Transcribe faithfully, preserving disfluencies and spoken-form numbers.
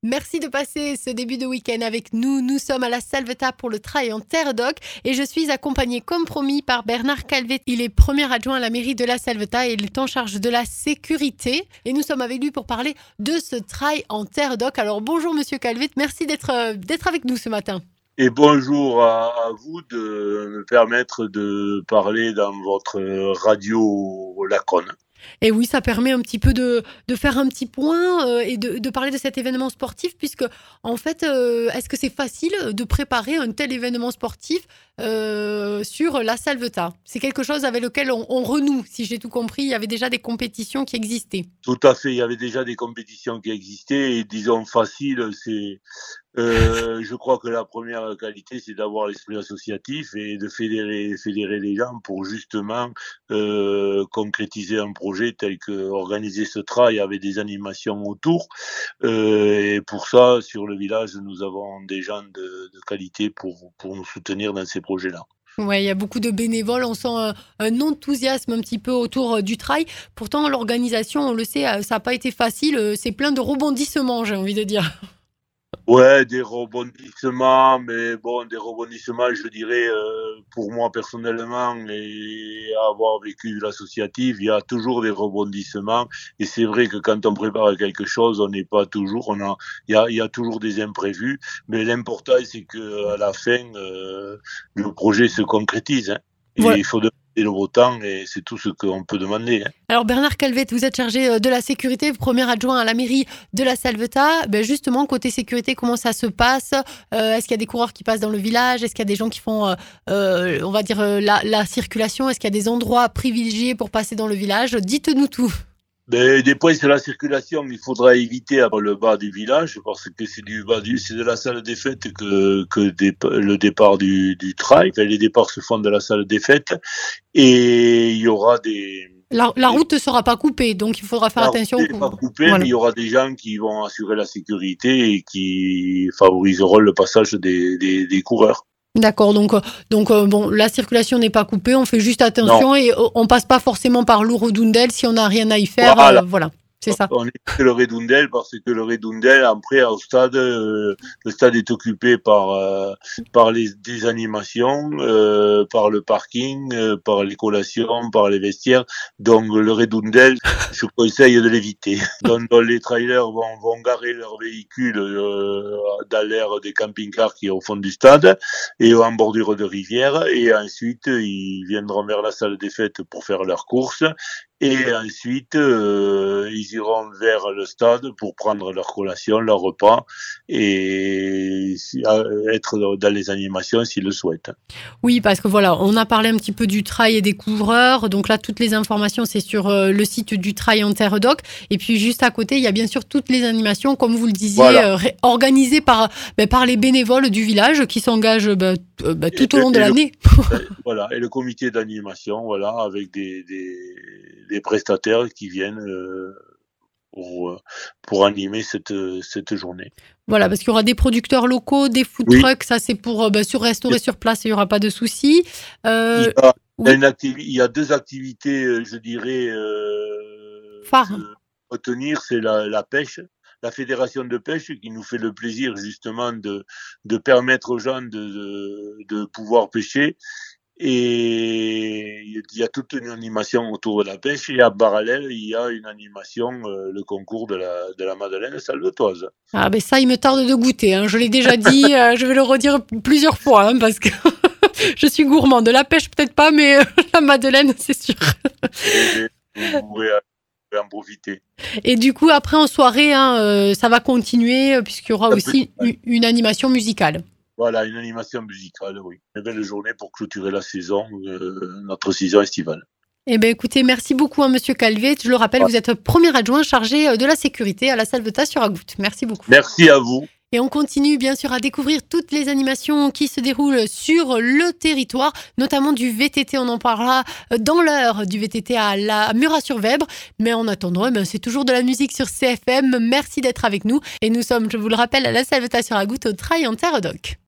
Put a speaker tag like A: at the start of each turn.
A: Merci de passer ce début de week-end avec nous. Nous sommes à la Salvetat pour le trail en terre d'Oc et je suis accompagnée comme promis par Bernard Calvet. Il est premier adjoint à la mairie de la Salvetat et il est en charge de la sécurité. Et nous sommes avec lui pour parler de ce trail en terre d'Oc. Alors bonjour Monsieur Calvet, merci d'être, euh, d'être avec nous ce matin.
B: Et bonjour à, à vous de me permettre de parler dans votre radio Lacon.
A: Et oui, ça permet un petit peu de, de faire un petit point euh, et de, de parler de cet événement sportif, puisque en fait, euh, est-ce que c'est facile de préparer un tel événement sportif euh, sur la Salvetat? C'est quelque chose avec lequel on, on renoue, si j'ai tout compris. Il y avait déjà des compétitions qui existaient.
B: Tout à fait, il y avait déjà des compétitions qui existaient et disons facile, c'est... Euh, je crois que la première qualité, c'est d'avoir l'esprit associatif et de fédérer, fédérer les gens pour justement euh, concrétiser un projet tel que organiser ce trail avec des animations autour. Euh, et pour ça, sur le village, nous avons des gens de, de qualité pour, pour nous soutenir dans ces projets-là.
A: Ouais, il y a beaucoup de bénévoles, on sent un, un enthousiasme un petit peu autour euh, du trail. Pourtant, l'organisation, on le sait, euh, ça n'a pas été facile. euh, C'est plein de rebondissements, j'ai envie de dire.
B: Ouais, des rebondissements, mais bon, des rebondissements, je dirais, euh, pour moi personnellement, et avoir vécu l'associative, il y a toujours des rebondissements. Et c'est vrai que quand on prépare quelque chose, on n'est pas toujours, on a, il y a, il y a toujours des imprévus. Mais l'important, c'est que à la fin, euh, le projet se concrétise. Hein. Et
A: Voilà.
B: il faut demander le beau temps, et c'est tout ce qu'on peut demander. Hein.
A: Alors Bernard Calvet, vous êtes chargé de la sécurité, premier adjoint à la mairie de la Salvetat. Ben justement, côté sécurité, comment ça se passe? euh, Est-ce qu'il y a des coureurs qui passent dans le village? Est-ce qu'il y a des gens qui font, euh, euh, on va dire, euh, la, la circulation? Est-ce qu'il y a des endroits privilégiés pour passer dans le village? Dites-nous tout.
B: Mais des points sur la circulation, il faudra éviter à le bas du village parce que c'est du bas du, c'est de la salle des fêtes que que des, le départ du du trail. Enfin, les départs se font de la salle des fêtes et il y aura des
A: La, la route ne sera pas coupée, donc il faudra faire
B: la
A: attention.
B: route n'est pas coupée,
A: Voilà.
B: mais il y aura des gens qui vont assurer la sécurité et qui favoriseront le passage des des, des coureurs.
A: D'accord, donc, euh, donc euh, bon, la circulation n'est pas coupée, on fait juste attention
B: Non.
A: et euh, on passe pas forcément par Lourdes-Dundel si on n'a rien à y faire.
B: Voilà.
A: euh, voilà, c'est ça.
B: On est que le Redundel parce que le Redundel, après, au stade, euh, le stade est occupé par euh, par les des animations, euh, par le parking, euh, par les collations, par les vestiaires. Donc le Redundel, je conseille de l'éviter. Donc, donc, les trailers vont vont garer leurs véhicules euh, dans l'aire des camping-cars qui est au fond du stade et en bordure de rivière. Et ensuite, ils viendront vers la salle des fêtes pour faire leurs courses. Et ensuite, euh, ils iront vers le stade pour prendre leur collation, leur repas et être dans les animations s'ils le souhaitent.
A: Oui, parce que voilà, on a parlé un petit peu du trail et des couvreurs. Donc là, toutes les informations, c'est sur euh, le site du trail en terre d'Oc. Et puis juste à côté, il y a bien sûr toutes les animations, comme vous le disiez,
B: Voilà.
A: euh, ré- organisées par, ben, par les bénévoles du village qui s'engagent ben, t- euh, ben, tout
B: Et,
A: au long de
B: et le,
A: l'année.
B: voilà, et le comité d'animation, voilà, avec des, des, des prestataires qui viennent euh, pour, pour animer cette, cette journée.
A: Voilà, parce qu'il y aura des producteurs locaux, des food
B: Oui.
A: trucks, ça c'est pour ben, se restaurer sur place, il n'y aura pas de souci. Euh,
B: Il y a, il y a
A: oui,
B: une activi- il y a deux activités, euh, je dirais, euh,
A: phare.
B: que retenir, c'est la, la pêche. La fédération de pêche qui nous fait le plaisir justement de, de permettre aux gens de, de, de pouvoir pêcher. Et il y a toute une animation autour de la pêche. Et en parallèle, il y a une animation, euh, le concours de la, de la Madeleine salvetoise.
A: Ah ben ça, il me tarde de goûter. Hein. Je l'ai déjà dit, euh, je vais le redire plusieurs fois hein, parce que je suis gourmand. De la pêche peut-être pas, mais euh, la madeleine, c'est sûr.
B: Et vous pourrez en profiter.
A: Et du coup, après en soirée, hein, euh, ça va continuer euh, puisqu'il y aura
B: Ça
A: aussi
B: peut-
A: une, une animation musicale.
B: Voilà, une animation musicale, oui. Une belle journée pour clôturer la saison, euh, notre saison estivale.
A: Eh bien, écoutez, merci beaucoup, hein, Monsieur Calvet. Je le rappelle,
B: Ouais.
A: vous êtes premier adjoint chargé euh, de la sécurité à la Salvetat sur Agout. Merci beaucoup.
B: Merci à vous.
A: Et on continue bien sûr à découvrir toutes les animations qui se déroulent sur le territoire, notamment du V T T. On en parlera dans l'heure du V T T à la Murat-sur-Vèbre. Mais en attendant, eh ben, c'est toujours de la musique sur C F M. Merci d'être avec nous. Et nous sommes, je vous le rappelle, à la Salvetat sur Agout au Trail en terre d'Oc.